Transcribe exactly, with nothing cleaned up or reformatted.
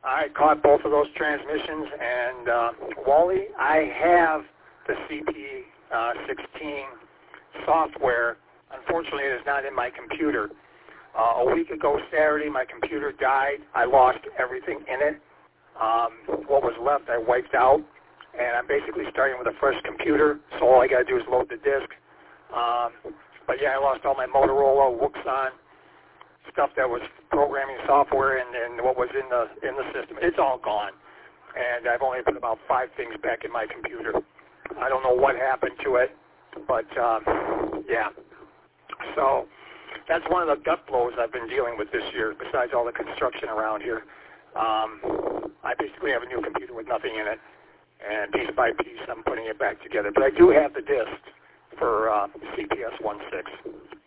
I caught both of those transmissions, and uh, Wally, I have the C P sixteen software. Unfortunately, it is not in my computer. Uh, a week ago Saturday, my computer died. I lost everything in it. Um, what was left, I wiped out, and I'm basically starting with a fresh computer, so all I got to do is load the disk. Um, but, yeah, I lost all my Motorola, Wuxon, stuff that was programming software and, and what was in the in the system. It's all gone, and I've only put about five things back in my computer. I don't know what happened to it, but, um, yeah. So that's one of the gut blows I've been dealing with this year, besides all the construction around here. Um, I basically have a new computer with nothing in it, and piece by piece I'm putting it back together. But I do have the disk for uh, C P S sixteen.